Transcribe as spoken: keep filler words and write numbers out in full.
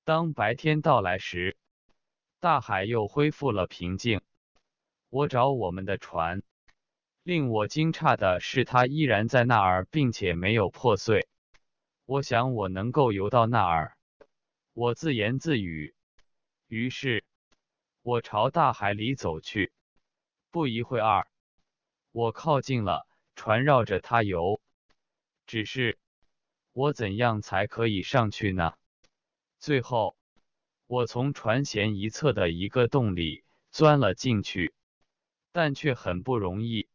当白天到来时，大海又恢复了平静。我找我们的船，令我惊诧的是它依然在那儿，并且没有破碎。我想我能够游到那儿，我自言自语。于是，我朝大海里走去。不一会儿，我靠近了，船绕着它游。只是，我怎样才可以上去呢？最后，我从船舷一侧的一个洞里钻了进去，但却很不容易。